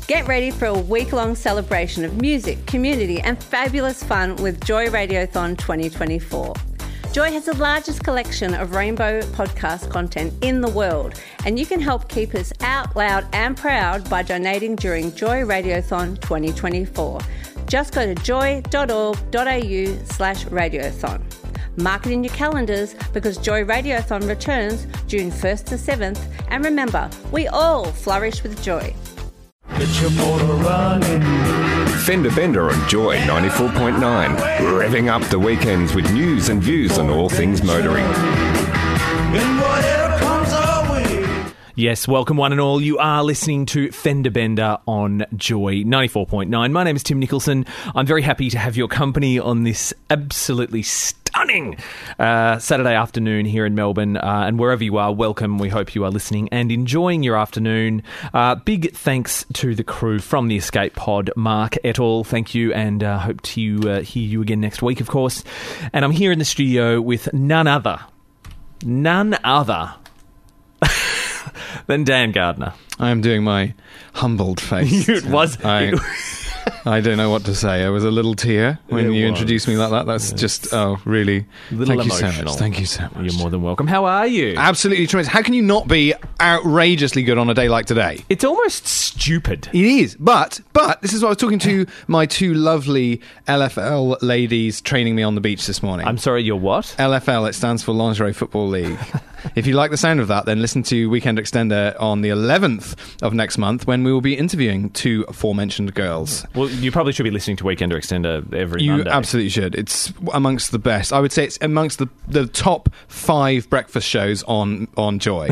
Get ready for a week-long celebration of music, community and fabulous fun with Joy Radiothon 2024. Joy has the largest collection of rainbow podcast content in the world, and you can help keep us out loud and proud by donating during Joy Radiothon 2024. Just go to joy.org.au/radiothon. Mark it in your calendars because Joy Radiothon returns June 1st to 7th, and remember, we all flourish with joy. Get your motor running. Fender Bender on Joy 94.9, revving up the weekends with news and views on all things motoring. And whatever comes our way. Yes, welcome one and all. You are listening to Fender Bender on Joy 94.9. My name is Tim Nicholson. I'm very happy to have your company on this absolutely stunning Saturday afternoon here in Melbourne. And wherever you are, welcome. We hope you are listening and enjoying your afternoon. Big thanks to the crew from the Escape Pod, Mark et al. Thank you, and hope to hear you again next week, of course. And I'm here in the studio with none other than Dan Gardner. I am doing my humbled face. I don't know what to say. I was a little tear when you introduced me like that. That's just, really. Little Thank you so emotional. much. Thank you so much. You're more than welcome. How are you? Absolutely tremendous. How can you not be outrageously good on a day like today? It's almost stupid. It is, but this is what I was talking to my two lovely LFL ladies training me on the beach this morning. I'm sorry, you're what? LFL, it stands for Lingerie Football League. If you like the sound of that, then listen to Weekend Extender on the 11th of next month when we will be interviewing two aforementioned girls. Well, you probably should be listening to Weekender Extender every You Monday. absolutely should. It's amongst the best. I would say it's amongst the top 5 breakfast shows on Joy.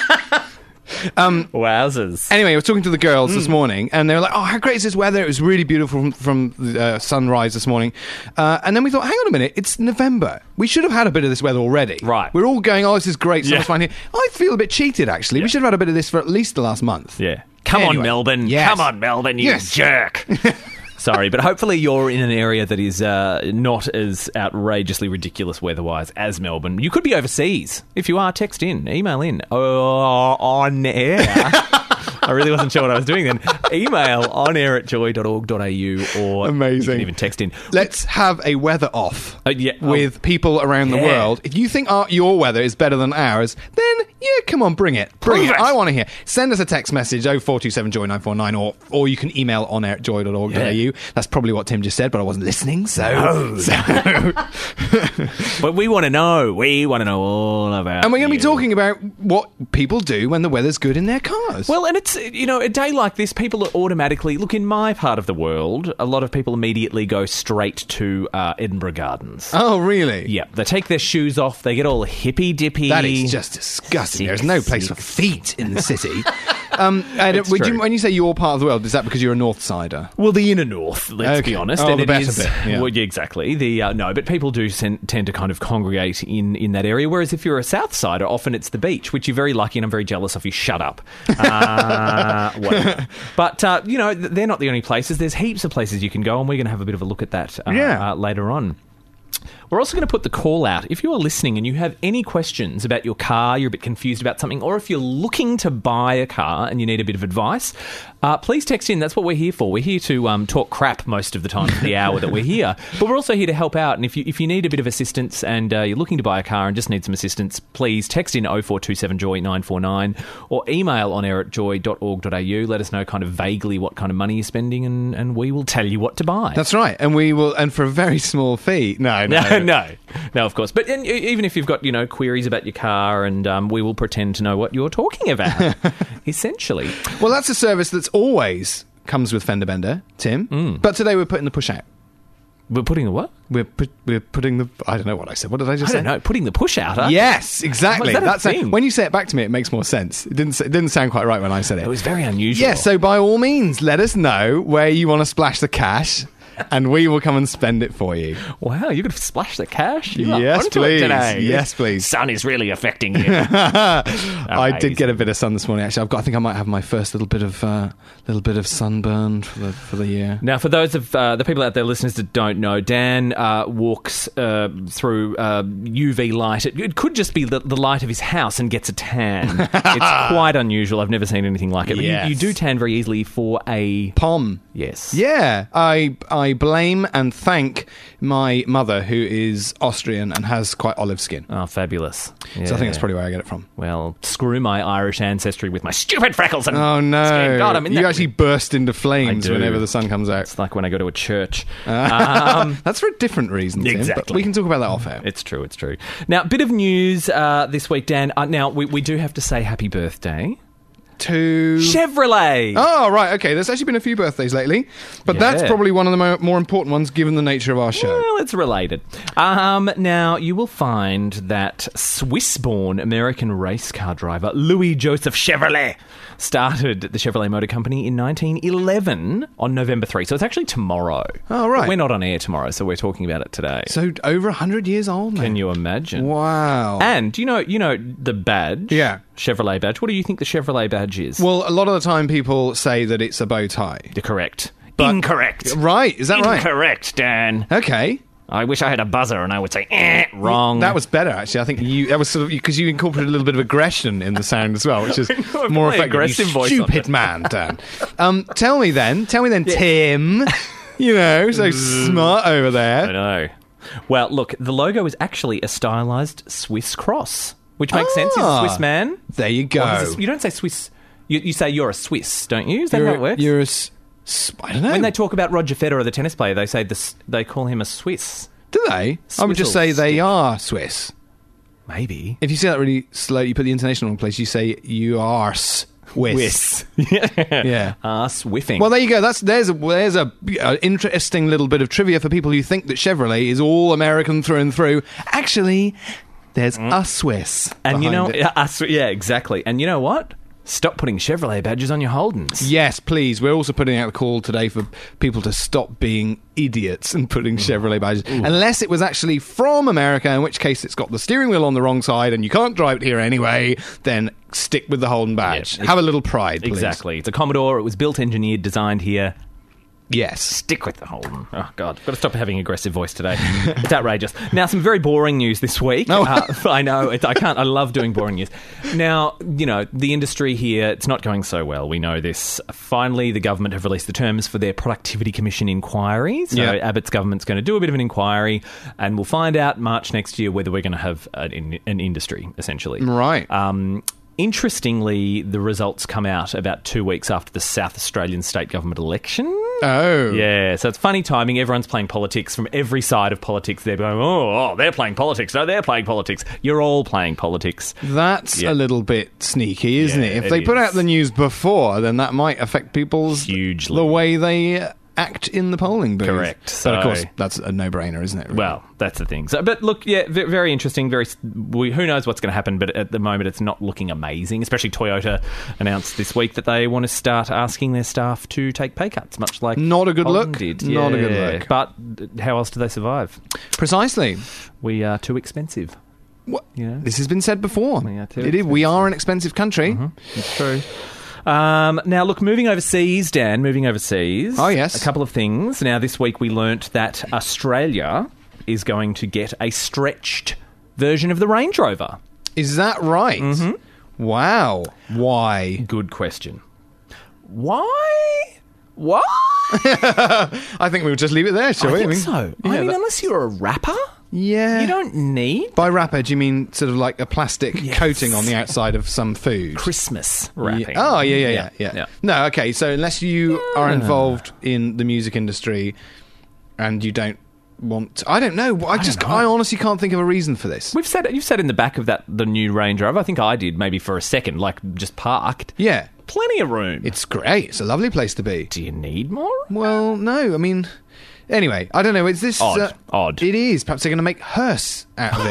Wowzers. Anyway, I was talking to the girls this morning, and they were like, "Oh, how great is this weather? It was really beautiful from sunrise this morning." And then we thought, "Hang on a minute, it's November. We should have had a bit of this weather already." Right. We're all going, "Oh, this is great. So Yeah. much fun here." I feel a bit cheated, actually. Yeah. We should have had a bit of this for at least the last month. Yeah. Come Anyway. on, Melbourne. Yes. Come on, Melbourne, you Yes. jerk. Sorry, but hopefully you're in an area that is not as outrageously ridiculous weather-wise as Melbourne. You could be overseas. If you are, text in, email in. On air. I really wasn't sure what I was doing then. Email onair@joy.org.au or Amazing. you can even text in. Let's have a weather off Yeah, with people around the Yeah. world. If you think your weather is better than ours, then yeah, come on, bring it. Bring Prove it. it. I want to hear. Send us a text message 0427joy949 or you can email onair@joy.org.au. Yeah. That's probably what Tim just said, but I wasn't listening, so But we want to know. We want to know all about and we're going to be you. talking about what people do when the weather's good in their cars. Well, and it's, a day like this, people are automatically, look, in my part of the world, a lot of people immediately go straight to Edinburgh Gardens. oh, really? Yeah, they take their shoes off, they get all hippy-dippy. That is just disgusting. There's no place for feet in the city. It's true. When you say your part of the world, is that because you're a North Sider? Well, the inner north, let's Okay. be honest. Oh, and the it better is- bit, yeah. Well, yeah, exactly. No, but people do tend to kind of congregate in that area, whereas if you're a South Sider, often it's the beach, which you're very lucky, and I'm very jealous of you. Shut up. Whatever. But, they're not the only places. There's heaps of places you can go, and we're going to have a bit of a look at that later on. We're also going to put the call out. If you are listening and you have any questions about your car, you're a bit confused about something, or if you're looking to buy a car and you need a bit of advice, please text in. That's what we're here for. We're here to talk crap most of the time for the hour that we're here. But we're also here to help out. And if you need a bit of assistance and you're looking to buy a car and just need some assistance, please text in 0427joy949 or email onair@joy.org.au. Let us know kind of vaguely what kind of money you're spending and we will tell you what to buy. That's right. And we will, and for a very small fee. No, of course. But even if you've got, queries about your car, and we will pretend to know what you're talking about, essentially. Well, that's a service that's always comes with Fender Bender, Tim. But today we're putting the push out. We're putting the what? We're putting the... I don't know what I said. What did I just I say? don't know. Putting the push out, huh? Yes, exactly. Was that a That's thing? when you say it back to me, it makes more sense. It didn't sound quite right when I said it. It was very unusual. Yeah, so by all means, let us know where you want to splash the cash. and we will come and spend it for you. Wow, you could splash the cash? You are Yes, onto it please. today. Yes, please. Sun is really affecting you. I did get a bit of sun this morning. Actually, I think I might have my first little bit of sunburn for the year. Now, for those of the people out there, listeners that don't know, Dan walks through UV light. It could just be the light of his house and gets a tan. It's quite unusual. I've never seen anything like it. But Yes. you do tan very easily for a... POM. Yes. Yeah, I blame and thank my mother, who is Austrian and has quite olive skin. Oh, fabulous. Yeah. So I think that's probably where I get it from. Well, screw my Irish ancestry with my stupid freckles and Oh no! skin. God, I'm in you that- actually burst into flames I do. whenever the sun comes out. It's like when I go to a church. That's for a different reason, Tim, Exactly. but we can talk about that off air. It's true, it's true. Now, bit of news this week, Dan. Now, we do have to say happy birthday. To Chevrolet! Oh, right, okay. There's actually been a few birthdays lately, but that's Yeah. probably one of the more important ones given the nature of our show. Well, it's related. Now, you will find that Swiss-born American race car driver Louis Joseph Chevrolet started the Chevrolet Motor Company in 1911 on November 3. So it's actually tomorrow. Oh, right. But we're not on air tomorrow, so we're talking about it today. So over 100 years old, man. Can you imagine? Wow. And you know the badge? Yeah. Chevrolet badge. What do you think the Chevrolet badge is? Well, a lot of the time people say that it's a bow tie. You're correct. Incorrect. Right, is that right? Incorrect, Dan. Okay. I wish I had a buzzer and I would say, wrong. That was better, actually. I think that was sort of because you incorporated a little bit of aggression in the sound as well, which is more my effective. aggressive You voice on stupid it. man, Dan. Tell me then, Tim. You know, so smart over I there. know. Well, look, the logo is actually a stylized Swiss cross, which makes sense. He's a Swiss man. There you Or go. he's a- you don't say Swiss. You say you're a Swiss, don't you? Is that how it works? You're I don't know. When they talk about Roger Federer, the tennis player, they say they call him a Swiss. Do they? I would just Swizzle say they stick. are Swiss. Maybe. If you say that really slowly, you put the intonation in the wrong place, you say you are Swiss. Yeah. Swiffing. Well, there you go. There's a interesting little bit of trivia for people who think that Chevrolet is all American through and through. Actually, there's a Swiss. and you know, behind it. yeah, exactly. And you know what? Stop putting Chevrolet badges on your Holdens. Yes, please. We're also putting out a call today for people to stop being idiots and putting Chevrolet badges. Unless it was actually from America, in which case it's got the steering wheel on the wrong side and you can't drive it here anyway, then stick with the Holden badge. Yeah, Have a little pride, please. Exactly. It's a Commodore. It was built, engineered, designed here. Yes. Stick with the Holden. Oh, God. Got to stop having aggressive voice today. It's outrageous. Now, some very boring news this week. Oh. I know. I can't. I love doing boring news. Now, you know, the industry here, it's not going so well. We know this. Finally, the government have released the terms for their Productivity Commission inquiry. So Yeah. Abbott's government's going to do a bit of an inquiry, and we'll find out March next year whether we're going to have an industry, essentially. Right. Interestingly, the results come out about 2 weeks after the South Australian state government election. Oh. Yeah, so it's funny timing. Everyone's playing politics from every side of politics. They're going, oh, they're playing politics. No, they're playing politics. You're all playing politics. That's Yeah. a little bit sneaky, isn't Yeah, it? If it they put is. out the news before, then that might affect people's Hugely. the way they act in the polling booth. Correct. But So- of course, that's a no-brainer, isn't it? really? Well, that's the thing. So, but look, yeah, very interesting. Who knows what's going to happen? But at the moment, it's not looking amazing. Especially Toyota announced this week that they want to start asking their staff to take pay cuts, much like Not a good Holden look. Did. Not a good Yeah. look. But how else do they survive? Precisely. We are too expensive. What? Yeah. This has been said before. We are too It is. We are an expensive country. It's true. Now, look, moving overseas, Dan, moving overseas. Oh, yes. A couple of things. Now, this week we learnt that Australia is going to get a stretched version of the Range Rover. Is that right? Mm-hmm. Wow. Why? Good question. Why? Why? I think we'll just leave it there, shall I we? think so. I mean, unless you're a rapper, yeah. you don't need By wrapper, do you mean sort of like a plastic Yes. coating on the outside of some food? Christmas wrapping. Yeah. Oh, yeah. Yeah. No, okay. So unless you are involved in the music industry and you don't want... I don't know. I honestly can't think of a reason for this. You've sat in the back of the new Range Rover. I think I did, maybe for a second, like just parked. Yeah. Plenty of room. It's great. It's a lovely place to be. Do you need more? Well, no. I mean... Anyway, I don't know. Is this... Odd. It is. Perhaps they're going to make hearse out of it.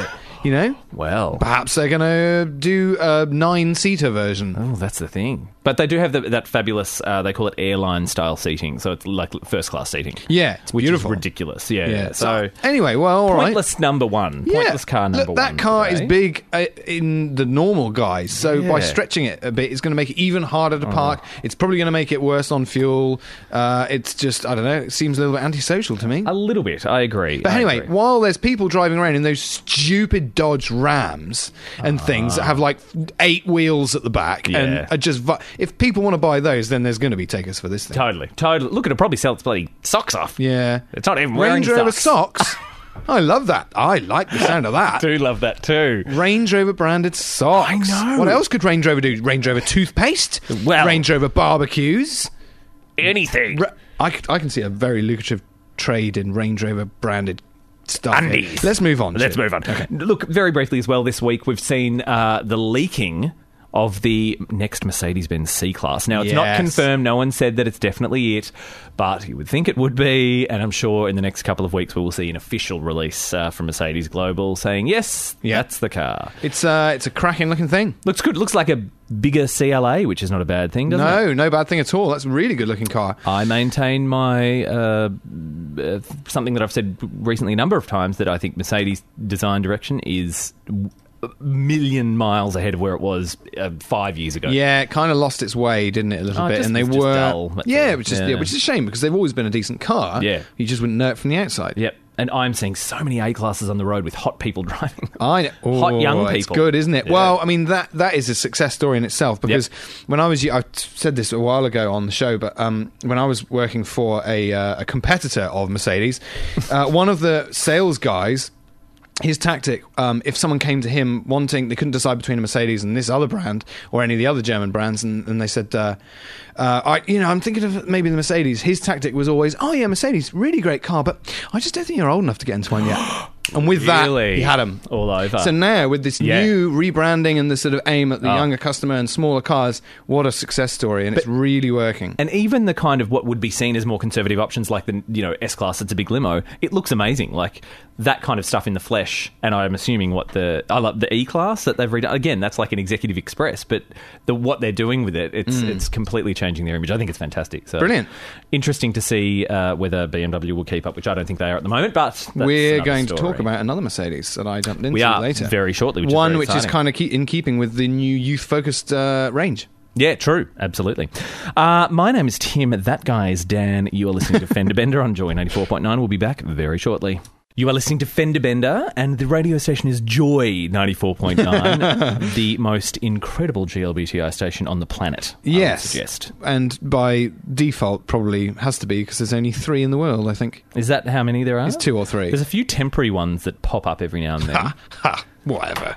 You know? Well, perhaps they're going to do a 9-seater version. Oh, that's the thing. But they do have that fabulous, they call it airline-style seating, so it's like first-class seating. Yeah, it's which beautiful. Is ridiculous. Yeah. So anyway, well, all right. Pointless number one. Pointless car number one. That car today. is big in the normal guise, so by stretching it a bit, it's going to make it even harder to park. It's probably going to make it worse on fuel. It's just, I don't know, it seems a little bit antisocial to me. A little bit, I agree. But anyway, while there's people driving around in those stupid Dodge Rams and things that have like 8 wheels at the back and are just... if people want to buy those, then there's going to be takers for this thing. Totally. Look, it'll probably sell its bloody socks off. Yeah. It's not even wearing Range Rover socks. I love that. I like the sound of that. I do love that too. Range Rover branded socks. I know. What else could Range Rover do? Range Rover toothpaste? Well, Range Rover barbecues? Anything. I can see a very lucrative trade in Range Rover branded stuff. Undies. Let's move on. Let's move on. Okay. Look, very briefly as well, this week we've seen the leaking of the next Mercedes-Benz C-Class. Now, it's not confirmed. No one said that it's definitely it, but you would think it would be, and I'm sure in the next couple of weeks we will see an official release from Mercedes Global saying, yes, that's the car. It's a cracking-looking thing. Looks good. Looks like a bigger CLA, which is not a bad thing, doesn't it? No bad thing at all. That's a really good-looking car. I maintain my something that I've said recently a number of times, that I think Mercedes design direction is million miles ahead of where it was 5 years ago. Yeah, it kind of lost its way, didn't it, a little bit? And they were dull, which is a shame because they've always been a decent car. Yeah, you just wouldn't know it from the outside. Yep. And I'm seeing so many A-classes on the road with hot people driving. I know. Hot young people. It's good, isn't it? Yeah. Well, I mean, that is a success story in itself because when I said this a while ago on the show, but when I was working for a competitor of Mercedes, one of the sales guys, his tactic, if someone came to him wanting, they couldn't decide between a Mercedes and this other brand or any of the other German brands, and they said, I'm thinking of maybe the Mercedes. His tactic was always, oh yeah, Mercedes, really great car, but I just don't think you're old enough to get into one yet. And with that, he had them all over. So now, with this new rebranding and the sort of aim at the younger customer and smaller cars, what a success story, and it's really working. And even the kind of what would be seen as more conservative options, like the S-Class, it's a big limo, it looks amazing. Like that kind of stuff in the flesh. And I'm assuming I love the E-Class that they've redone. Again, that's like an Executive Express, but what they're doing with it, it's completely changing their image. I think it's fantastic. So brilliant. Interesting to see whether BMW will keep up, which I don't think they are at the moment. But we're going to talk about another Mercedes that I jumped into later. Very shortly. Which is kind of in keeping with the new youth-focused range. Yeah, true. Absolutely. My name is Tim. That guy is Dan. You are listening to Fender Bender on Joy 94.9. We'll be back very shortly. You are listening to Fender Bender, and the radio station is Joy 94.9, the most incredible GLBTI station on the planet, I would suggest. And by default probably has to be, because there's only 3 in the world, I think. Is that how many there are? It's 2 or 3. There's a few temporary ones that pop up every now and then. Whatever.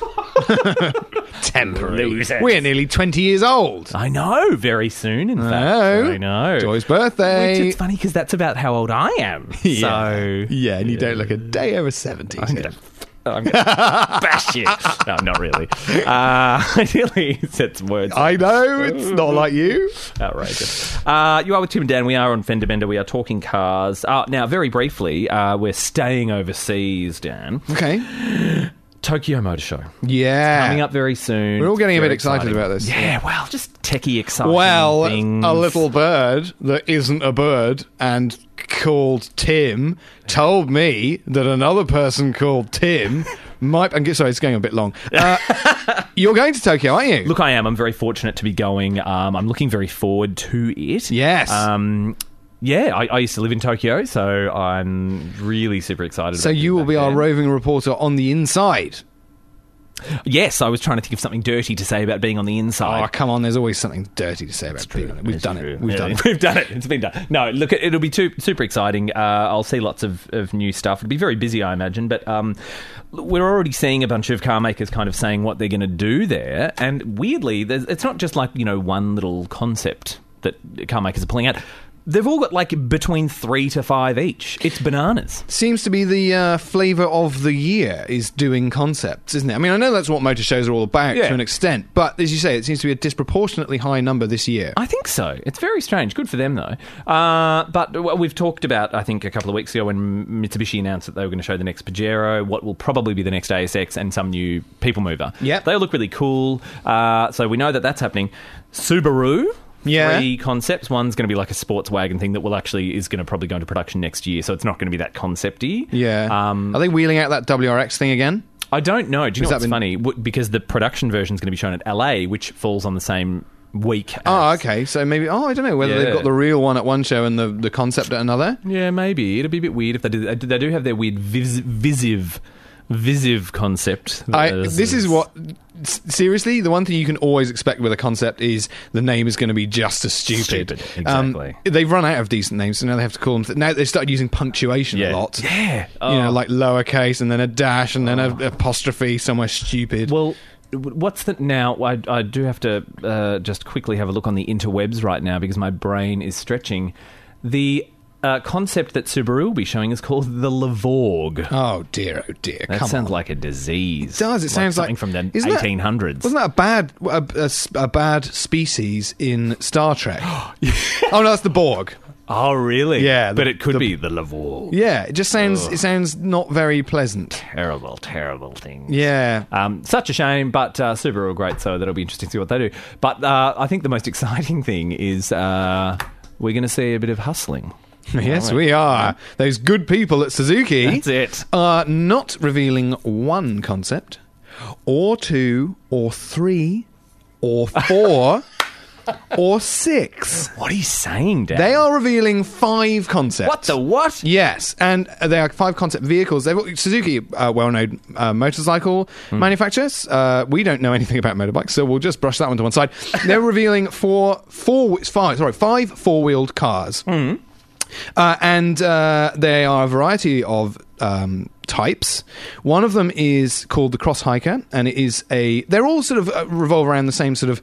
Temporary. We're nearly 20 years old. I know. Very soon, in fact. I know. Joy's birthday. Which it's funny because that's about how old I am. So yeah, and you don't look a day over 70. I'm going to bash you. No, not really. Ideally, set some words. I know. It's not like you. Outrageous. You are with Tim and Dan. We are on Fender Bender. We are talking cars. Now, very briefly, we're staying overseas, Dan. Okay. Tokyo Motor Show. Yeah. It's coming up very soon. We're all getting a bit excited about this. Yeah, well, just techie exciting things. A little bird that isn't a bird and called Tim told me that another person called Tim might... Sorry, it's going a bit long. You're going to Tokyo, aren't you? Look, I am. I'm very fortunate to be going. I'm looking very forward to it. Yes. Yeah, I used to live in Tokyo, so I'm really super excited. So you will be our roving reporter on the inside. Yes, I was trying to think of something dirty to say about being on the inside. Oh, come on, there's always something dirty to say about being on it. We've done it. We've done it. It's been done. No, look, it'll be super exciting. I'll see lots of new stuff. It'll be very busy, I imagine, but we're already seeing a bunch of car makers kind of saying what they're going to do there, and weirdly, it's not just like, one little concept that car makers are pulling out. They've all got like between 3 to 5 each. It's bananas. Seems to be the flavour of the year is doing concepts, isn't it? I mean, I know that's what motor shows are all about to an extent, but as you say, it seems to be a disproportionately high number this year. I think so. It's very strange. Good for them, though. But we've talked about, I think, a couple of weeks ago when Mitsubishi announced that they were going to show the next Pajero, what will probably be the next ASX, and some new people mover. Yep. They all look really cool. So we know that that's happening. Subaru... Yeah. 3 concepts. One's going to be like a sports wagon thing that is going to probably go into production next year, so it's not going to be that concept-y. Yeah. Are they wheeling out that WRX thing again? I don't know. Do you know what's funny? Because the production version is going to be shown at LA, which falls on the same week as... Oh, okay. So maybe... Oh, I don't know whether they've got the real one at one show and the concept at another. Yeah, maybe. It'd be a bit weird if they did. They do have their weird Visiv concept. This is what... Seriously, the one thing you can always expect with a concept is the name is going to be just as stupid. Exactly. They've run out of decent names, so now they have to call them... Now they've started using punctuation a lot. Yeah. You know, like lowercase and then a dash and then an apostrophe somewhere stupid. Well... What's the... Now, I do have to just quickly have a look on the interwebs right now because my brain is stretching. The concept that Subaru will be showing is called the Levorg. Oh, dear, oh, dear. That sounds like a disease. It does. It sounds something from the 1800s. Wasn't that a bad species in Star Trek? Oh, no, that's the Borg. Oh, really? Yeah. But it could be the Levorg. Yeah, it just sounds... It sounds not very pleasant. Terrible thing. Yeah. Such a shame, but Subaru are great, so that'll be interesting to see what they do. But I think the most exciting thing is we're going to see a bit of hustling. Yes, we are. Those good people at Suzuki... That's it. ...are not revealing one concept, or 2, or 3, or 4... or 6. What are you saying, Dan? They are revealing 5 concepts. What the what? Yes, and they are 5 concept vehicles. Suzuki, well-known motorcycle manufacturers. We don't know anything about motorbikes, so we'll just brush that one to one side. They're revealing 5 four-wheeled cars. Mm. And they are a variety of types. One of them is called the Cross Hiker, and it is they're all sort of revolve around the same sort of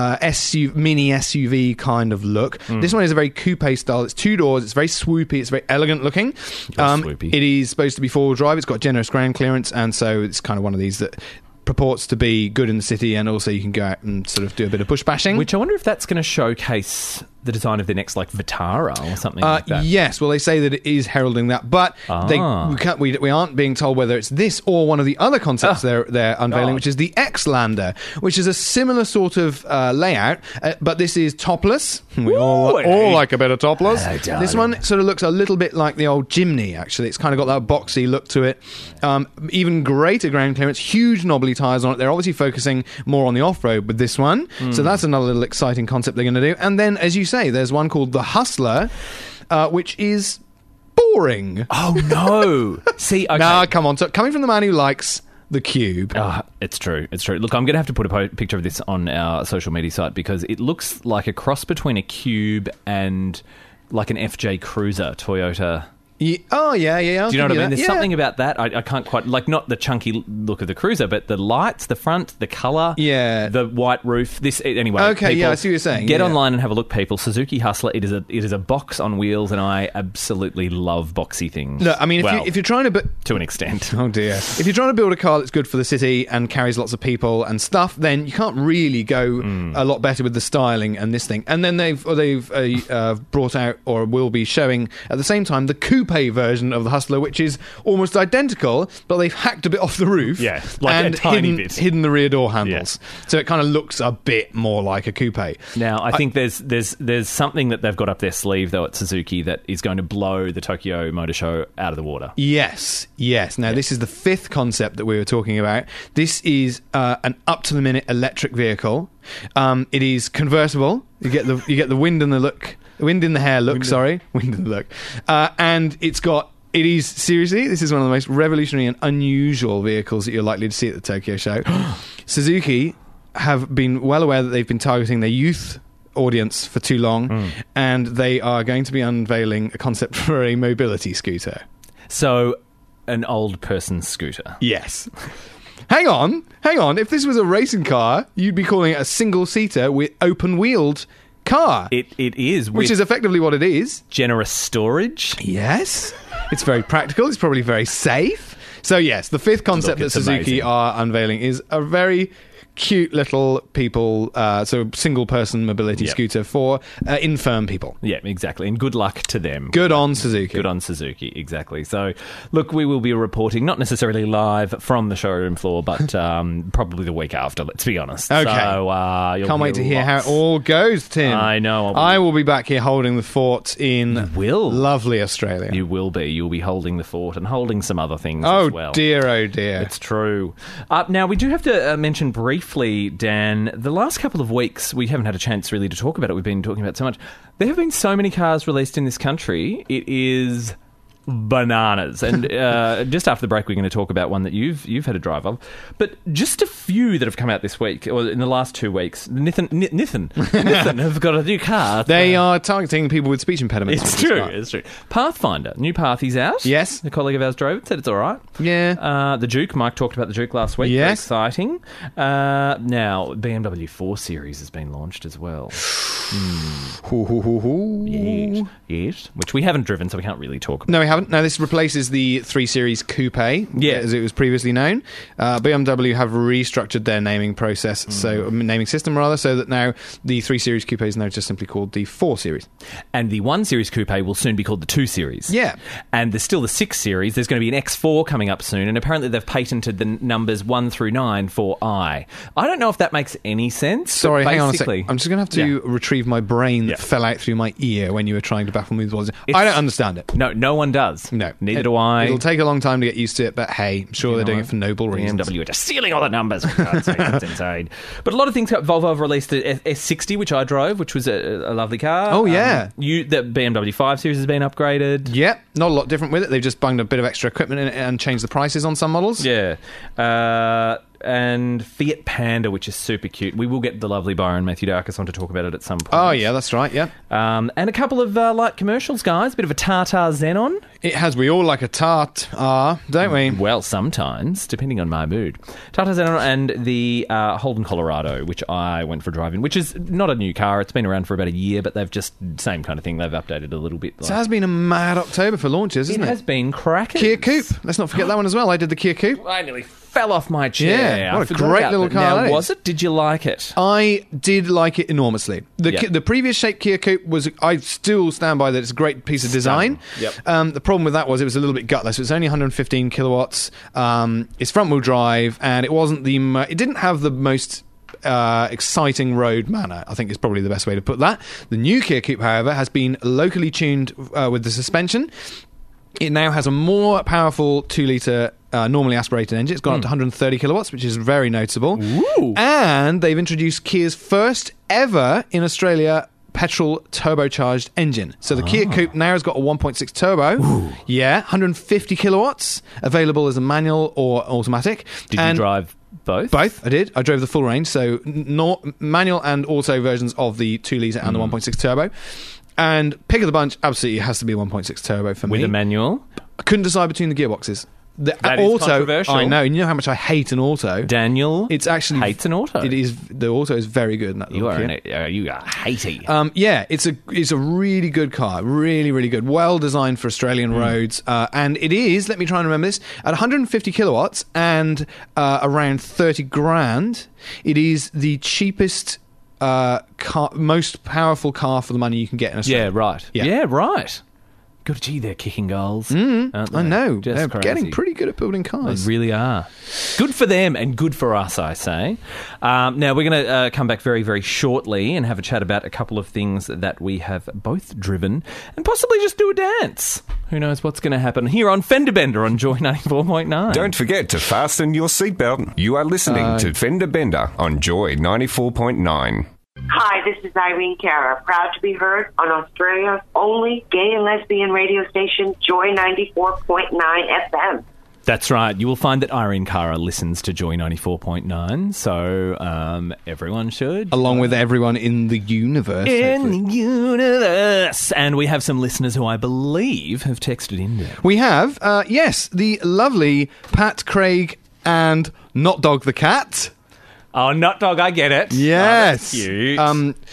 mini SUV kind of look. This one is a very coupe style. It's 2 doors. It's very swoopy. It's very elegant looking. Swoopy. It is supposed to be 4-wheel drive. It's got generous ground clearance, and so it's kind of one of these that purports to be good in the city, and also you can go out and sort of do a bit of push bashing. Which I wonder if that's going to showcase the design of the next, like, Vitara or something like that. Yes, well, they say that it is heralding that, but we aren't being told whether it's this or one of the other concepts they're unveiling, which is the X-Lander, which is a similar sort of layout, but this is topless. We all like a bit of topless. Hello, this one sort of looks a little bit like the old Jimny, actually. It's kind of got that boxy look to it. Even greater ground clearance, huge knobbly tyres on it. They're obviously focusing more on the off-road with this one, so that's another little exciting concept they're going to do. And then, as you say, there's one called the Hustler, which is boring. Oh, no. See, okay. Nah, come on. So, coming from the man who likes the Cube. It's true. Look, I'm going to have to put a picture of this on our social media site because it looks like a cross between a Cube and like an FJ Cruiser Toyota. Yeah. Oh, yeah. Do you know what I mean? There's something about that. I can't quite... Like, not the chunky look of the Cruiser, but the lights, the front, the colour, the white roof. Anyway. Okay, people, yeah, I see what you're saying. Get online and have a look, people. Suzuki Hustler, it is a box on wheels, and I absolutely love boxy things. Look, I mean, if you're trying to... to an extent. Oh, dear. If you're trying to build a car that's good for the city and carries lots of people and stuff, then you can't really go a lot better with the styling and this thing. And then they've brought out, or will be showing, at the same time, the coupe version of the Hustler, which is almost identical, but they've hacked a bit off the roof, like a tiny bit, hidden the rear door handles, so it kind of looks a bit more like a coupe. Now, I think there's something that they've got up their sleeve though at Suzuki that is going to blow the Tokyo Motor Show out of the water. Yes. Now, this is the 5th concept that we were talking about. This is an up-to-the-minute electric vehicle. It is convertible. You get the wind in the look. Wind in the hair look, Wind in the look. And it is, seriously, this is one of the most revolutionary and unusual vehicles that you're likely to see at the Tokyo Show. Suzuki have been well aware that they've been targeting their youth audience for too long, and they are going to be unveiling a concept for a mobility scooter. So, an old person's scooter. Yes. Hang on. If this was a racing car, you'd be calling it a single-seater with open-wheeled car. It is. Which is effectively what it is. Generous storage. Yes. It's very practical. It's probably very safe. So, yes, the fifth concept that Suzuki are unveiling is a very cute little single-person mobility scooter for infirm people. Yeah, exactly. And good luck to them. Good on Suzuki. Good on Suzuki, exactly. So, look, we will be reporting, not necessarily live from the showroom floor, but probably the week after, let's be honest. Okay. So, can't wait to hear how it all goes, Tim. I know. I will be back here holding the fort in lovely Australia. You will be. You'll be holding the fort and holding some other things as well. Oh, dear. It's true. Now, we do have to mention briefly, Dan, the last couple of weeks, we haven't had a chance really to talk about it. We've been talking about so much. There have been so many cars released in this country. It is bananas. And just after the break, we're going to talk about one that you've had a drive of. But just a few that have come out this week, or in the last 2 weeks. Nithin have got a new car. They are targeting people with speech impediments. It's true. Pathfinder, new Pathy's out. Yes. A colleague of ours drove it, said it's all right. Yeah. The Duke, Mike talked about the Duke last week. Yes. Very exciting. Now, BMW 4 Series has been launched as well. Yes. Which we haven't driven, so we can't really talk about. No, we haven't. No, this replaces the 3 Series Coupe, as it was previously known. BMW have restructured their naming process, naming system rather, so that now the 3 Series Coupe is now just simply called the 4 Series. And the 1 Series Coupe will soon be called the 2 Series. Yeah. And there's still the 6 Series. There's going to be an X4 coming up soon, and apparently they've patented the numbers 1 through 9 for I. I don't know if that makes any sense. Sorry, hang on a sec. I'm just going to have to retrieve my brain that fell out through my ear when you were trying to baffle me with words. I don't understand it. No one does. No. Neither do I. It'll take a long time to get used to it, but hey, I'm sure they're doing it for noble reasons. BMW are just stealing all the numbers. That's insane. But a lot of things. Volvo have released the S60, which I drove, which was a lovely car. Oh, yeah. The BMW 5 Series has been upgraded. Yep. Not a lot different with it. They've just bunged a bit of extra equipment in it and changed the prices on some models. Yeah. And Fiat Panda, which is super cute. We will get the lovely Byron Matthew Darkis on to talk about it at some point. Oh, yeah, that's right, yeah. And a couple of light commercials, guys. A bit of a Tata Xenon. It has. We all like a Tata, don't we? Well, sometimes, depending on my mood. Tata Xenon and the Holden Colorado, which I went for a drive in, which is not a new car. It's been around for about a year, but they've just, same kind of thing. They've updated a little bit. So it has been a mad October for launches, isn't it? It has been cracking. Kia Coupe. Let's not forget that one as well. I did the Kia Coupe. I nearly fell off my chair. Yeah, what a great little car now, that is. was it? Did you like it? I did like it enormously. The previous shape Kia Coupe was, I still stand by that it's a great piece of design. Yep. The problem with that was it was a little bit gutless. It was only 115 kilowatts. It's front-wheel drive, and it didn't have the most exciting road manner, I think is probably the best way to put that. The new Kia Coupe, however, has been locally tuned with the suspension. It now has a more powerful 2-litre normally aspirated engine. It's gone up to 130 kilowatts, which is very noticeable. Ooh. And they've introduced Kia's first ever in Australia petrol turbocharged engine. So the Kia Coupe now has got a 1.6 turbo. Ooh. Yeah, 150 kilowatts, available as a manual or automatic. Did you drive both? Both, I did. I drove the full range, so manual and auto versions of the 2-litre and the 1.6 turbo. And pick of the bunch, absolutely, it has to be a 1.6 turbo for me. With a manual? I couldn't decide between the gearboxes. The That auto, is controversial. I know. You know how much I hate an auto. Daniel It's actually hates an auto. It is. The auto is very good. In that You little are Kia. you are hatey. Yeah, it's a really good car. Really, really good. Well designed for Australian roads. And it is, let me try and remember this, at 150 kilowatts and around 30 grand, it is the cheapest most powerful car for the money you can get in Australia. Yeah, right. Yeah, right. Good, gee, they're kicking goals. Aren't they? I know. Just They're crazy. getting pretty good at building cars. They really are. Good for them and good for us, I say. Now, we're going to come back very, very shortly and have a chat about a couple of things that we have both driven and possibly just do a dance. Who knows what's going to happen here on Fender Bender on Joy 94.9. Don't forget to fasten your seatbelt. You are listening to Fender Bender on Joy 94.9. Hi, this is Irene Cara, proud to be heard on Australia's only gay and lesbian radio station, Joy 94.9 FM. That's right. You will find that Irene Cara listens to Joy 94.9, so everyone should. Along with everyone in the universe. In the universe. And we have some listeners who I believe have texted in there. We have, yes, the lovely Pat Craig and Not Dog the Cat. Oh, Nut Dog, I get it. Yes. Oh, that's cute.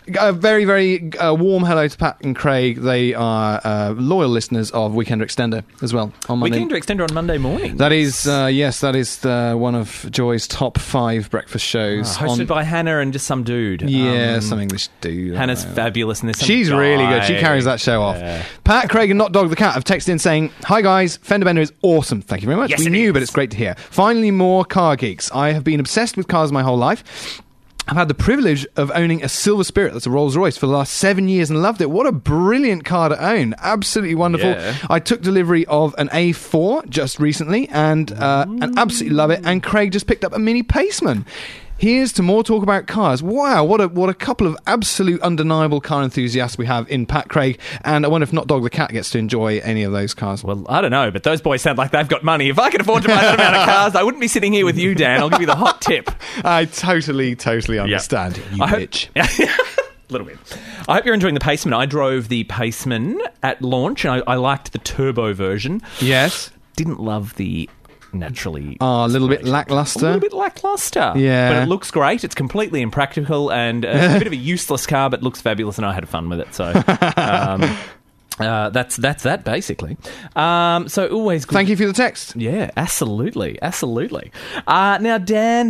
A very, very warm hello to Pat and Craig. They are loyal listeners of Weekender Extender as well on Monday. Weekender Extender on Monday morning. That is, yes, that is one of Joy's top 5 breakfast shows. Hosted by Hannah and just some dude. Yeah, some English dude. Hannah's fabulous. And she's really good. She carries that show off. Pat, Craig and Not Dog the Cat have texted in saying, "Hi guys, Fender Bender is awesome. Thank you very much. Yes, we knew, but it's great to hear. Finally, more car geeks. I have been obsessed with cars my whole life. I've had the privilege of owning a Silver Spirit, that's a Rolls-Royce, for the last 7 years and loved it. What a brilliant car to own. Absolutely wonderful. Yeah. I took delivery of an A4 just recently and absolutely love it. And Craig just picked up a Mini Paceman. Here's to more talk about cars. Wow, what a couple of absolute undeniable car enthusiasts we have in Pat, Craig, and I wonder if Not Dog the Cat gets to enjoy any of those cars. Well, I don't know, but those boys sound like they've got money. If I could afford to buy that amount of cars, I wouldn't be sitting here with you, Dan. I'll give you the hot tip. I totally understand. You bitch. A little bit. I hope you're enjoying the Paceman. I drove the Paceman at launch, and I liked the turbo version. Yes. Didn't love the naturally a little bit lackluster. A little bit lackluster. Yeah. But it looks great. It's completely impractical and a bit of a useless car, but looks fabulous, and I had fun with it. So that's that, basically. So always good. Thank you for the text. Yeah, absolutely. Now, Dan.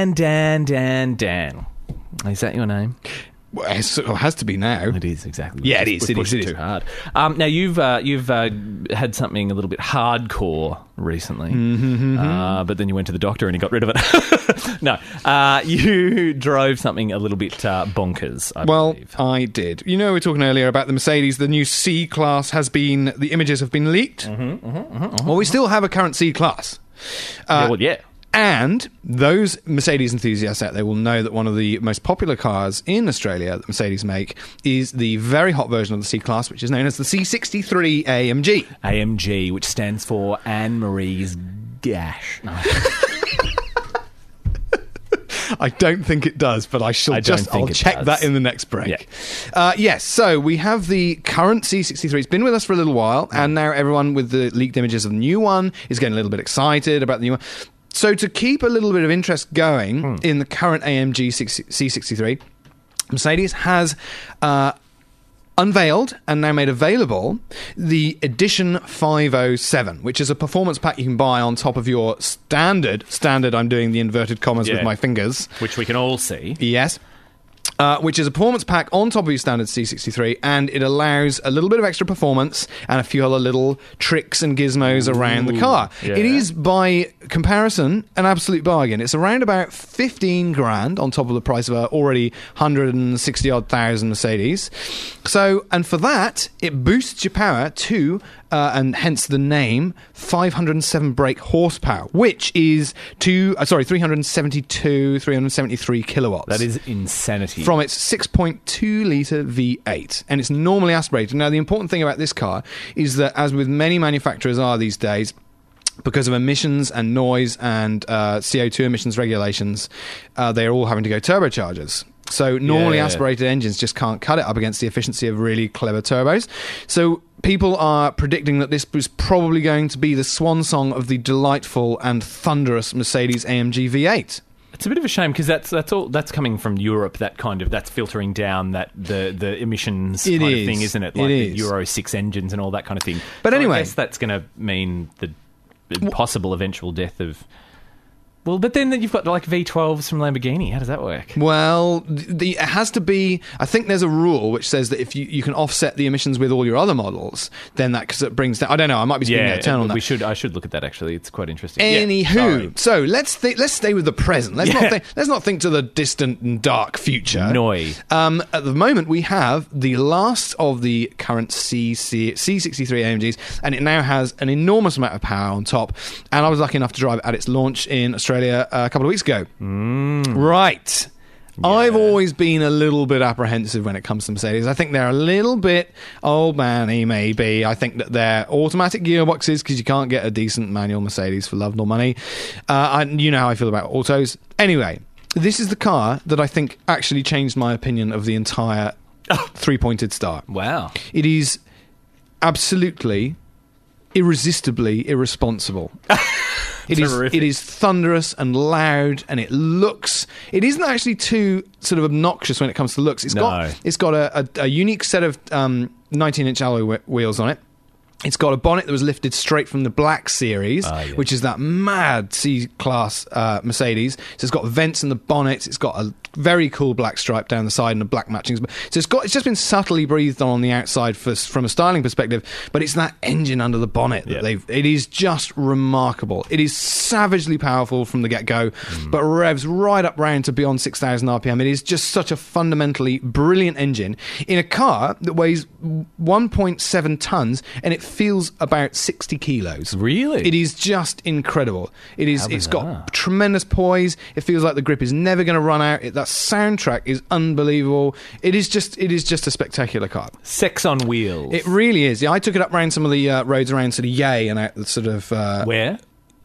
Is that your name? Well, it has to be now. It is, exactly. Yeah, it is. It is too hard. Now, you've had something a little bit hardcore recently, but then you went to the doctor and he got rid of it. No, you drove something a little bit bonkers, I believe. I did. You know, we were talking earlier about the Mercedes. The new C-Class the images have been leaked. Well, we still have a current C-Class. Yeah. And those Mercedes enthusiasts out there will know that one of the most popular cars in Australia that Mercedes make is the very hot version of the C-Class, which is known as the C63 AMG. AMG, which stands for Anne-Marie's Gash. No. I don't think it does, but I'll check that in the next break. Yeah. Yes, so we have the current C63. It's been with us for a little while, and now everyone with the leaked images of the new one is getting a little bit excited about the new one. So to keep a little bit of interest going in the current AMG C63, Mercedes has unveiled and now made available the Edition 507, which is a performance pack you can buy on top of your standard, I'm doing the inverted commas with my fingers. Which we can all see. Yes. Which is a performance pack on top of your standard C63, and it allows a little bit of extra performance and a few other little tricks and gizmos around the car. Yeah. It is, by comparison, an absolute bargain. It's around about 15 grand on top of the price of a already 160-odd thousand Mercedes. So, and for that, it boosts your power to, and hence the name, 507 brake horsepower, which is 373 kilowatts. That is insanity. From its 6.2 litre V8, and it's normally aspirated. Now, the important thing about this car is that, as with many manufacturers are these days, because of emissions and noise and CO2 emissions regulations, they are all having to go turbochargers. So normally aspirated engines just can't cut it up against the efficiency of really clever turbos. So people are predicting that this was probably going to be the swan song of the delightful and thunderous Mercedes AMG V8. It's a bit of a shame because that's coming from Europe. That's filtering down the emissions kind of thing, isn't it? Like the Euro 6 engines and all that kind of thing. But anyway, I guess that's going to mean the possible eventual death of. Well, but then you've got like V12s from Lamborghini. How does that work? Well, it has to be. I think there's a rule which says that if you can offset the emissions with all your other models, then that cause it brings down. I don't know. I might be speaking out of turn on that. I should look at that actually. It's quite interesting. Anywho, so let's stay with the present. Let's not think to the distant and dark future. Noi. At the moment, we have the last of the current C63 AMGs, and it now has an enormous amount of power on top. And I was lucky enough to drive it at its launch in Australia a couple of weeks ago. Right. Yeah. I've always been a little bit apprehensive when it comes to Mercedes. I think they're a little bit old man-y, maybe. I think that they're automatic gearboxes because you can't get a decent manual Mercedes for love nor money. You know how I feel about autos. Anyway, this is the car that I think actually changed my opinion of the entire three-pointed star. Wow. It is absolutely, irresistibly irresponsible. It is thunderous and loud, and it isn't actually too sort of obnoxious when it comes to looks. It's got a unique set of 19-inch alloy wheels on it. It's got a bonnet that was lifted straight from the Black Series, which is that mad C-Class Mercedes. So it's got vents in the bonnet. It's got a very cool black stripe down the side and a black matching. So it's just been subtly breathed on the outside from a styling perspective, but it's that engine under the bonnet that it is just remarkable. It is savagely powerful from the get-go, but revs right up round to beyond 6,000 RPM. It is just such a fundamentally brilliant engine in a car that weighs 1.7 tons, and it feels about 60 kilos. Really? It is just incredible. It's got tremendous poise. It feels like the grip is never going to run out. That soundtrack is unbelievable. It is just a spectacular car. Sex on wheels. It really is. Yeah, I took it up around some of the roads around sort of Yay and out the sort of where?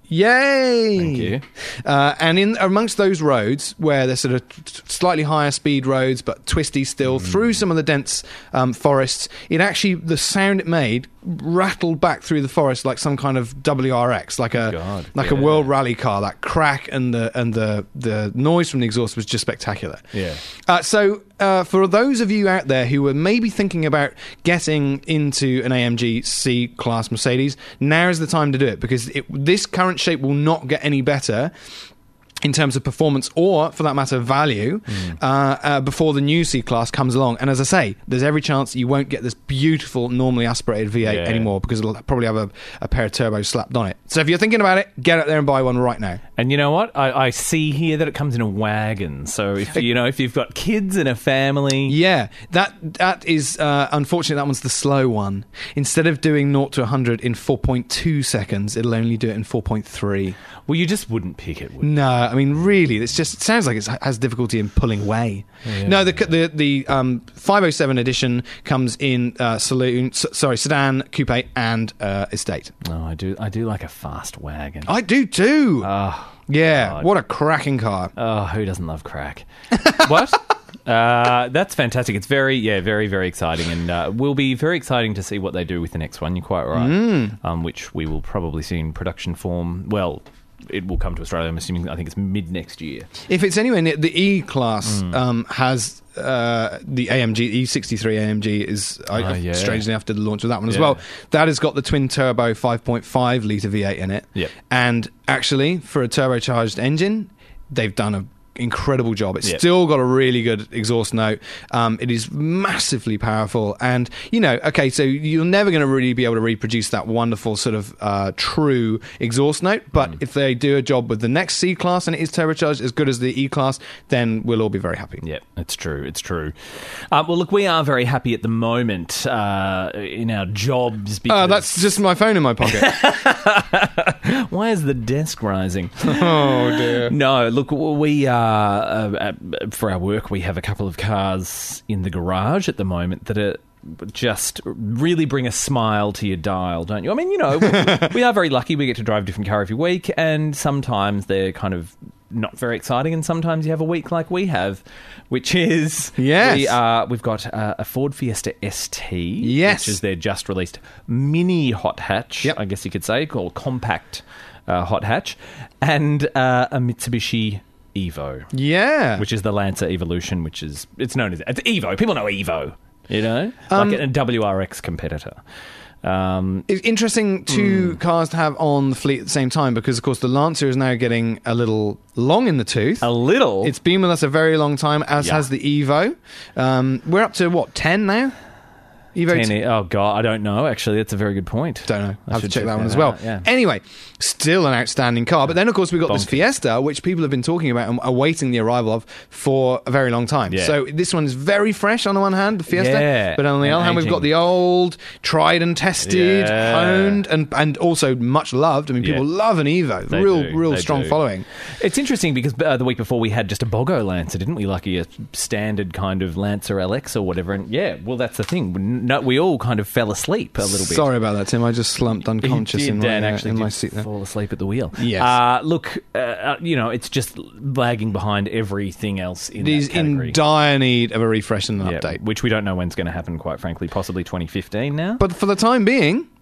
Yay! Thank you. And in amongst those roads, where they're sort of slightly higher speed roads, but twisty still, through some of the dense forests, the sound it made rattled back through the forest like some kind of WRX, like a world rally car. That crack and the noise from the exhaust was just spectacular. Yeah. So for those of you out there who were maybe thinking about getting into an AMG C-Class Mercedes, now is the time to do it, because this current shape will not get any better in terms of performance or, for that matter, value before the new C-Class comes along. And as I say, there's every chance you won't get this beautiful, normally aspirated V8 anymore, because it'll probably have a pair of turbos slapped on it. So if you're thinking about it, get out there and buy one right now. And you know what? I see here that it comes in a wagon. So if you've got kids and a family... Yeah, that is... unfortunately, that one's the slow one. Instead of doing 0 to 100 in 4.2 seconds, it'll only do it in 4.3. Well, you just wouldn't pick it, would you? No, I mean, really, it sounds like it has difficulty in pulling away. Yeah. No, the 507 edition comes in sedan, coupe, and estate. Oh, I do like a fast wagon. I do too. Oh, yeah, God. What a cracking car. Oh, who doesn't love crack? What? That's fantastic. It's very, very exciting, and will be very exciting to see what they do with the next one. You're quite right. Which we will probably see in production form. Well, it will come to Australia, I'm assuming. I think it's mid next year. If it's anywhere near, the E-Class has the AMG, E63 AMG is strangely after the launch of that one as well. That has got the twin turbo 5.5 litre V8 in it. Yep. And actually, for a turbocharged engine, they've done a incredible job. It's still got a really good exhaust note. It is massively powerful, and so you're never going to really be able to reproduce that wonderful sort of true exhaust note, but if they do a job with the next C-Class and it is turbocharged as good as the E-Class, then we'll all be very happy. Yeah, it's true. Well, look, we are very happy at the moment in our jobs, because... that's just my phone in my pocket. Why is the desk rising? Oh dear. No, look, we for our work, we have a couple of cars in the garage at the moment that are just really bring a smile to your dial, don't you? I mean, we are very lucky. We get to drive a different car every week, and sometimes they're kind of not very exciting, and sometimes you have a week like we have, which is we've got a Ford Fiesta ST, which is their just released mini hot hatch, I guess you could say, called compact hot hatch, and a Mitsubishi Evo, which is the Lancer Evolution, it's known as Evo. People know Evo, like a WRX competitor. It's interesting two cars to have on the fleet at the same time, because of course the Lancer is now getting a little long in the tooth. A little? It's been with us a very long time, as has the Evo. We're up to 10 now? Evo 10, oh god, I don't know. Actually, that's a very good point. Don't know. I have to check that one as well. Anyway, still an outstanding car. But then, of course, we've got this Fiesta, which people have been talking about and awaiting the arrival of for a very long time. Yeah. So this one is very fresh on the one hand, the Fiesta. But on the other hand, we've got the old, tried and tested, honed, and also much loved. I mean, people love an Evo. Real strong following. It's interesting because the week before we had just a Bogo Lancer, didn't we? Like a standard kind of Lancer LX or whatever. And well, that's the thing. No, we all kind of fell asleep a little bit. Sorry about that, Tim. I just slumped unconscious in my seat there. Fall asleep at the wheel. Yes. Look, it's just lagging behind everything else in that category. It is in dire need of a refresh and an update. Which we don't know when's going to happen, quite frankly. Possibly 2015 now. But for the time being,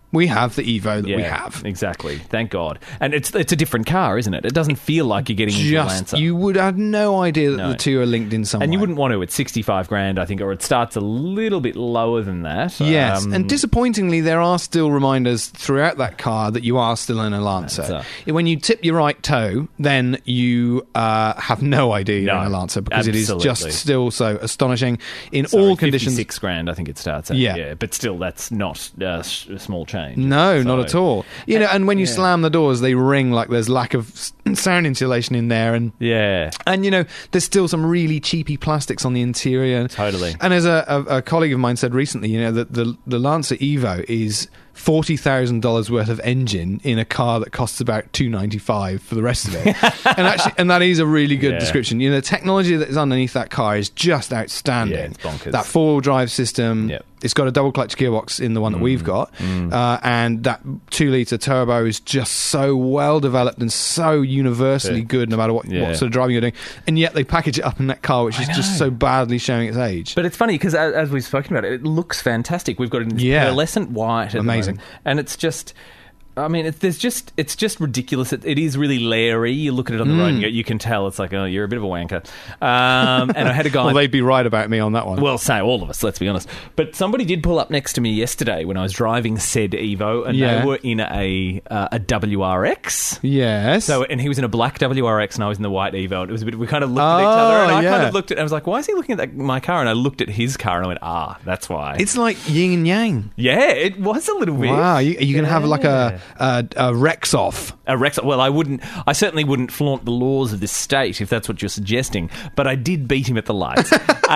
We have the Evo that we have. Exactly. Thank God. And it's a different car, isn't it? It doesn't feel like you're getting into a Lancer. You would have no idea that the two are linked in some way. And you wouldn't want to. It's 65 grand, I think, or it starts a little bit lower than that. Yes. And disappointingly, there are still reminders throughout that car that you are still in a Lancer. When you tip your right toe, then you have no idea you're in a Lancer, because it is just still so astonishing in all conditions. 56 grand, I think it starts at. Yeah. But still, that's not a small change. No, not at all. And when you slam the doors, they ring like there's lack of sound insulation in there. And there's still some really cheapy plastics on the interior. Totally. And as a colleague of mine said recently, that the Lancer Evo is $40,000 worth of engine in a car that costs about $295 for the rest of it. and that is a really good description. The technology that is underneath that car is just outstanding. Yeah, it's bonkers. That four-wheel drive system. Yep. It's got a double clutch gearbox in the one that we've got, and that 2-litre turbo is just so well developed and so universally good, no matter what sort of driving you're doing. And yet they package it up in that car, which is just so badly showing its age. But it's funny because as we've spoken about it looks fantastic. We've got it in pearlescent white, amazing, and it's just. I mean, it's just ridiculous. It is really leery. You look at it on the road and you can tell it's like, oh, you're a bit of a wanker. And I had a guy... well, they'd be right about me on that one. Well, say all of us, let's be honest. But somebody did pull up next to me yesterday when I was driving said Evo, and they were in a WRX. Yes. So, and he was in a black WRX and I was in the white Evo. And it was a bit... We kind of looked at each other, and I kind of looked at... I was like, why is he looking at my car? And I looked at his car and I went, that's why. It's like yin and yang. Yeah, it was a little bit. Wow, you can have like a Rexoff. A Rexoff. Well, I certainly wouldn't flaunt the laws of this state, if that's what you're suggesting, but I did beat him at the lights.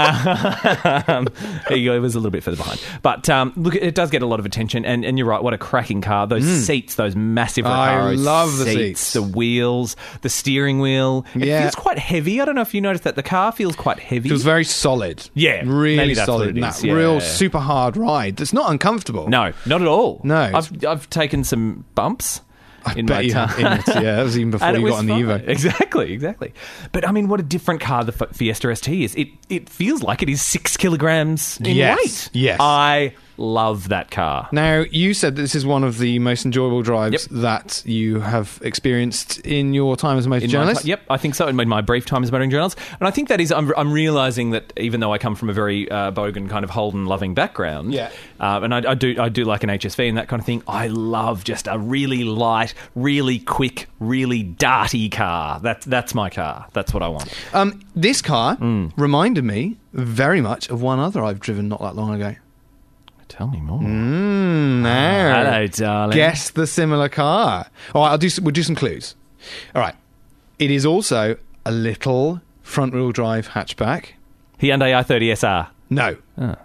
He was a little bit further behind. But look, it does get a lot of attention, and you're right, what a cracking car. Those seats, those massive I love the seats. The wheels, the steering wheel. It feels quite heavy. I don't know if you noticed that. The car feels quite heavy. It feels very solid. Yeah. Really solid. That real super hard ride. It's not uncomfortable. No, not at all. No. I've taken some bumps. I bet you have in it. Yeah, that was even before you got on the Evo. Exactly. But I mean, what a different car the Fiesta ST is. It feels like it is 6 kilograms in weight. Yes. I love that car. Now, you said this is one of the most enjoyable drives that you have experienced in your time as a motor journalist. Yep, I think so, in my brief time as a motoring journalist. And I think that is, I'm realising that even though I come from a very bogan kind of Holden-loving background, and I do like an HSV and that kind of thing, I love just a really light, really quick, really darty car. That's my car. That's what I want. This car reminded me very much of one other I've driven not that long ago. Tell me more. Now, hello, darling. Guess the similar car. All right, we'll do some clues. All right. It is also a little front-wheel drive hatchback. Hyundai i30 SR. No.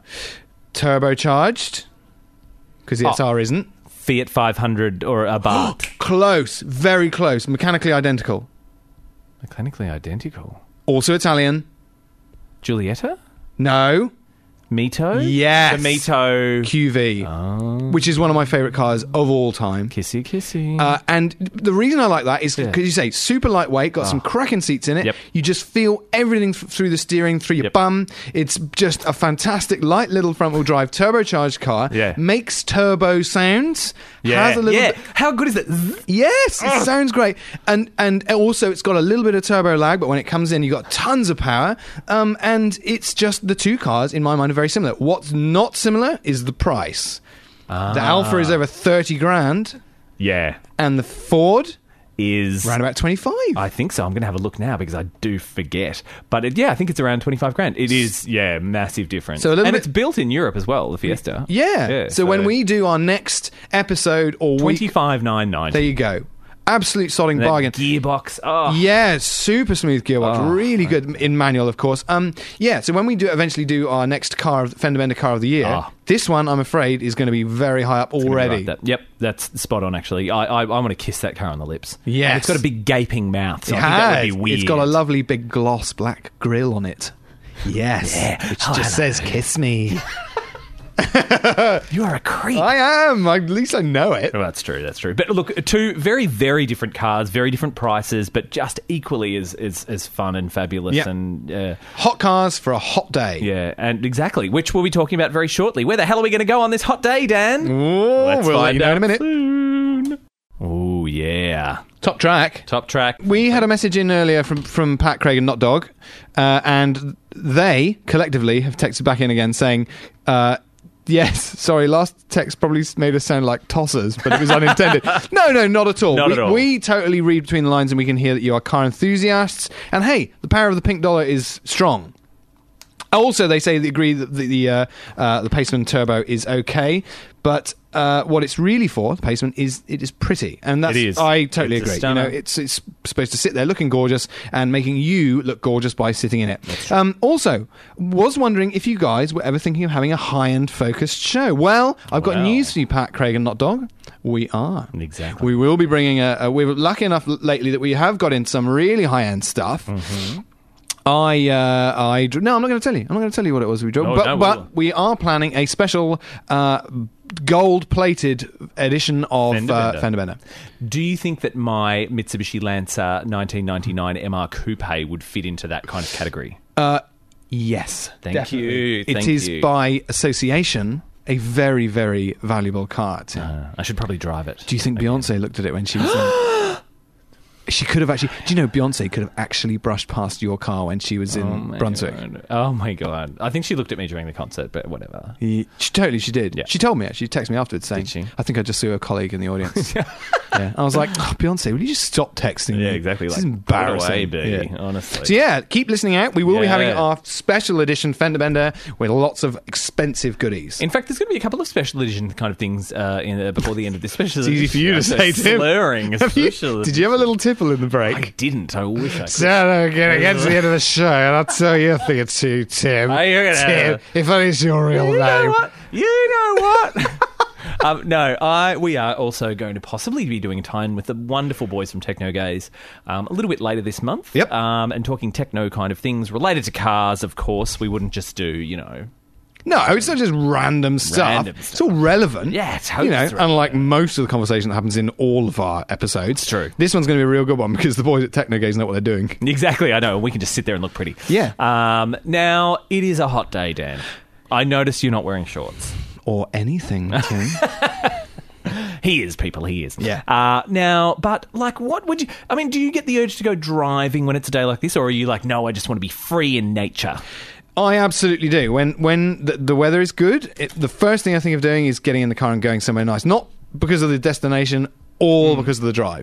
Turbocharged, because the SR isn't. Fiat 500 or a Abarth. Close. Very close. Mechanically identical. Mechanically identical. Also Italian. Giulietta? No. Mito? Yes. The Mito QV, which is one of my favourite cars of all time. Kissy. And the reason I like that is because you say super lightweight, got some cracking seats in it. Yep. You just feel everything through the steering, through your bum. It's just a fantastic light little front-wheel drive turbocharged car. Yeah. Makes turbo sounds. Yeah. Has a little bit. How good is that? Yes, it sounds great. And also it's got a little bit of turbo lag, but when it comes in, you've got tons of power. And it's just the two cars, in my mind, are very similar. What's not similar is the price. The Alfa is over 30 grand. Yeah. And the Ford is around about 25. I think so. I'm going to have a look now because I do forget. But I think it's around 25 grand. It is, massive difference. So it's built in Europe as well, the Fiesta. Yeah. So when we do our next episode or week... 25,990. There you go. Absolute sodding bargain. Gearbox. Yeah, super smooth gearbox. Really good in manual, of course. So when we eventually do our next fender bender car of the year, this one, I'm afraid, is going to be very high up already. Yep, that's spot on, actually. I want to kiss that car on the lips. Yes. And it's got a big gaping mouth, so I think that would be weird. It's got a lovely big gloss black grille on it. Yes. Which just says, kiss me. You are a creep. I am. At least I know it. Well, that's true. But look, two very, very different cars, very different prices, but just equally as fun and fabulous. Yeah. And Hot cars for a hot day. yeah, and exactly, which we'll be talking about very shortly. Where the hell are we going to go on this hot day, Dan? Ooh, Let's we'll let find you know in a out minute. soon. Oh, yeah. Top track. Top track. We had a message in earlier from Pat, Craig and Not Dog, and they collectively have texted back in again saying, yes, sorry, last text probably made us sound like tossers, but it was unintended. No, not at all. Not at all. We totally read between the lines and we can hear that you are car enthusiasts. And hey, the power of the pink dollar is strong. Also, they say they agree that the Paceman Turbo is okay, but what it's really for, the Paceman, is it is pretty, and that's It is. I totally It's a agree. You stunner. know, it's supposed to sit there looking gorgeous and making you look gorgeous by sitting in it. Also, was wondering if you guys were ever thinking of having a high-end focused show. Well, I've got Wow. news for you, Pat, Craig, and Not Dog. We are. Exactly. We will be bringing we were lucky enough lately that we have got into some really high-end stuff. Mm-hmm. No, I'm not going to tell you. I'm not going to tell you what it was we drove. But we are planning a special gold-plated edition of Fender Bender. Do you think that my Mitsubishi Lancer 1999 MR Coupe would fit into that kind of category? Yes. Thank definitely. you. It Thank is you. by association a very, very valuable car, Tim. I should probably drive it. Do you think Beyonce looked at it when she was in... She could have actually... Do you know Beyonce could have actually brushed past your car when she was in Brunswick? God. Oh, my God. I think she looked at me during the concert, but whatever. She did. Yeah. She told me, actually. She texted me afterwards saying, Did she? I think I just saw a colleague in the audience. Yeah. I was like, Beyonce, will you just stop texting me? Yeah, exactly. This Like, is embarrassing. put it away, B, Yeah. honestly. So yeah, keep listening out. We will be having Yeah. our special edition Fender Bender with lots of expensive goodies. In fact, there's going to be a couple of special edition kind of things before the end of this special It's easy for you to say, Tim. Slurring. Did you have a little tipple in the break? I didn't. I wish I could. So we're getting to the end of the show, and I'll tell you a thing or two, Tim. Are you gonna- Tim, if only it's your real You name. know what? You know what? We are also going to possibly be doing a tie-in with the wonderful boys from Techno Gaze a little bit later this month. Yep. And talking techno kind of things related to cars, of course. We wouldn't just do, No, it's not just random stuff. Random It's stuff. all relevant. Yeah, it's unlike most of the conversation that happens in all of our episodes. It's true. This one's going to be a real good one because the boys at Techno Gaze know what they're doing. Exactly, I know. We can just sit there and look pretty. Yeah. Now, it is a hot day, Dan. I noticed you're not wearing shorts. Or anything, Tim. He is, people. He is. Yeah. Now, but, what would you... I mean, do you get the urge to go driving when it's a day like this? Or are you like, no, I just want to be free in nature? I absolutely do. When the weather is good, the first thing I think of doing is getting in the car and going somewhere nice. Not because of the destination, all because of the drive.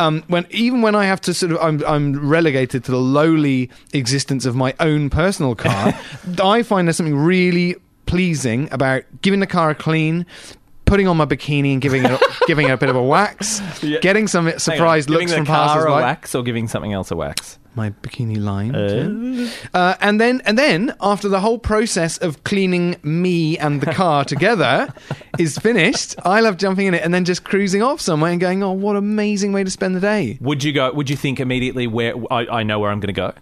When I have to sort of, I'm relegated to the lowly existence of my own personal car. I find there's something really pleasing about giving the car a clean, putting on my bikini and giving it a bit of a wax, getting some surprise looks from passers a by. wax or giving something else a wax? My bikini line, and then after the whole process of cleaning me and the car together is finished, I love jumping in it and then just cruising off somewhere and going, oh, what an amazing way to spend the day. Would you think immediately where I know where I'm going to go?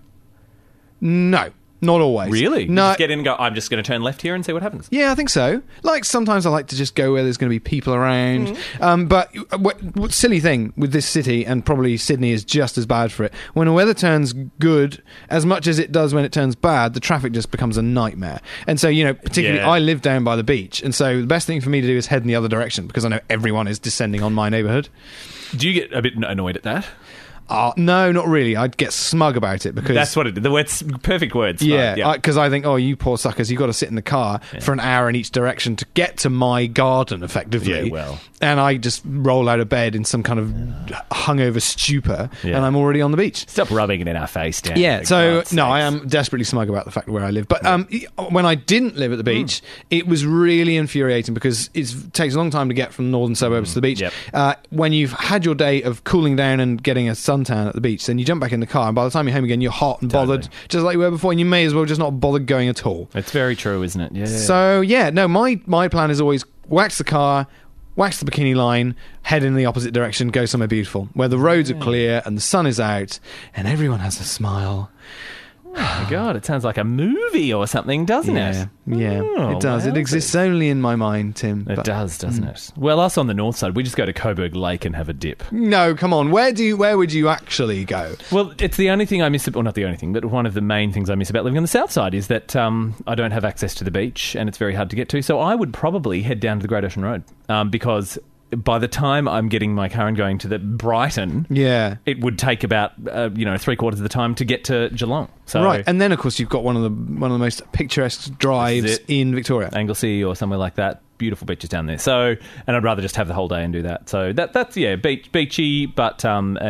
No, not always. Really? You No. just get in and go, I'm just going to turn left here and see what happens. Yeah, I think so. Like, sometimes I like to just go where there's going to be people around. But what silly thing with this city, and probably Sydney is just as bad for it, when the weather turns good, as much as it does when it turns bad, the traffic just becomes a nightmare. And so, particularly, Yeah. I live down by the beach, and so the best thing for me to do is head in the other direction, because I know everyone is descending on my neighbourhood. Do you get a bit annoyed at that? No, not really. I'd get smug about it, because... That's what it is. The words, perfect words. Yeah, because I think, oh, you poor suckers, you've got to sit in the car for an hour in each direction to get to my garden, effectively. Yeah, well. And I just roll out of bed in some kind of hungover stupor, and I'm already on the beach. Stop rubbing it in our face, Dan. Yeah, For so, God's no, I sakes. am desperately smug about the fact where I live. But when I didn't live at the beach, it was really infuriating, because it takes a long time to get from the northern suburbs to the beach. Yep. When you've had your day of cooling down and getting a suntan at the beach, then you jump back in the car, and by the time you're home again, you're hot and bothered, just like you were before, and you may as well just not bother going at all. It's very true, isn't it? Yeah. So, my plan is always wax the car, wax the bikini line, head in the opposite direction, go somewhere beautiful, where the roads are clear and the sun is out and everyone has a smile. Oh my God, it sounds like a movie or something, doesn't it? Yeah, it does. Well, it exists only in my mind, Tim. It does, doesn't it? Well, us on the north side, we just go to Coburg Lake and have a dip. No, come on. Where would you actually go? Well, it's the only thing I miss, well, not the only thing, but one of the main things I miss about living on the south side is that I don't have access to the beach and it's very hard to get to. So I would probably head down to the Great Ocean Road because by the time I'm getting my car and going to the Brighton, it would take about 3/4 of the time to get to Geelong. So right, and then of course you've got one of the most picturesque drives in Victoria, Anglesea or somewhere like that. Beautiful beaches down there. So, and I'd rather just have the whole day and do that. So that's beachy, but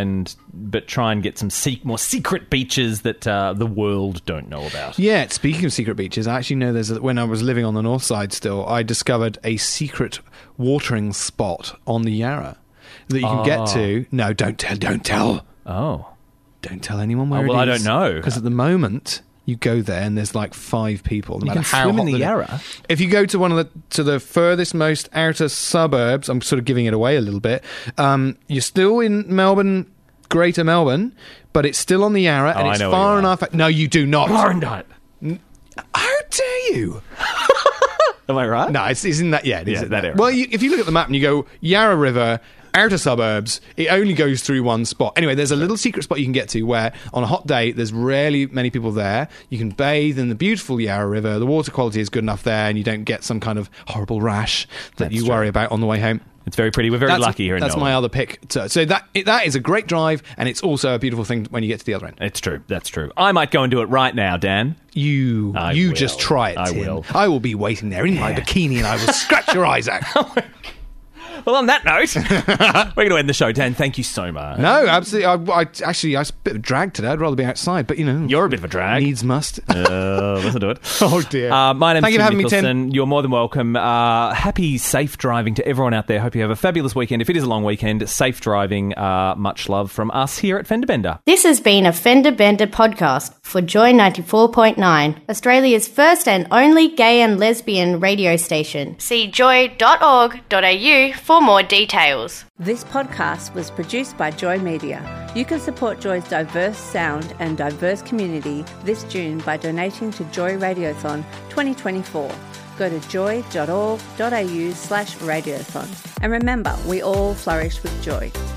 try and get some more secret beaches that the world don't know about. Yeah, speaking of secret beaches, I actually know when I was living on the north side still, I discovered a secret watering spot on the Yarra that you can get to. No, don't tell. Oh. Don't tell anyone where it is. Well, I don't know. Because at the moment, you go there and there's like 5 people. You can swim in the Yarra. If you go to the furthest most outer suburbs, I'm sort of giving it away a little bit, you're still in Melbourne, Greater Melbourne, but it's still on the Yarra and it's far enough. No, you do not. Warrandyte. How dare you? Am I right? No, it's in that. Yeah, it is that area. Well, if you look at the map and you go Yarra River, outer suburbs, it only goes through one spot. Anyway, there's a little secret spot you can get to where on a hot day there's rarely many people there. You can bathe in the beautiful Yarra River. The water quality is good enough there and you don't get some kind of horrible rash that you worry about on the way home. It's very pretty. We're very lucky here in Melbourne. That's my other pick. So that is a great drive, and it's also a beautiful thing when you get to the other end. It's true. That's true. I might go and do it right now, Dan. You just try it, Tim. I will be waiting there in my bikini, and I will scratch your eyes out. Well, on that note, we're going to end the show. Dan, thank you so much. No, absolutely. I was a bit of a drag today. I'd rather be outside, but You're a bit of a drag. Needs must. Listen to it. Oh, dear. My name's Thank you for having me, Tim. You're more than welcome. Happy, safe driving to everyone out there. Hope you have a fabulous weekend. If it is a long weekend, safe driving. Much love from us here at Fender Bender. This has been a Fender Bender podcast for Joy 94.9, Australia's first and only gay and lesbian radio station. See joy.org.au for more details. This podcast was produced by Joy Media. You can support Joy's diverse sound and diverse community this June by donating to Joy Radiothon 2024. Go to joy.org.au/radiothon. And remember, we all flourish with joy.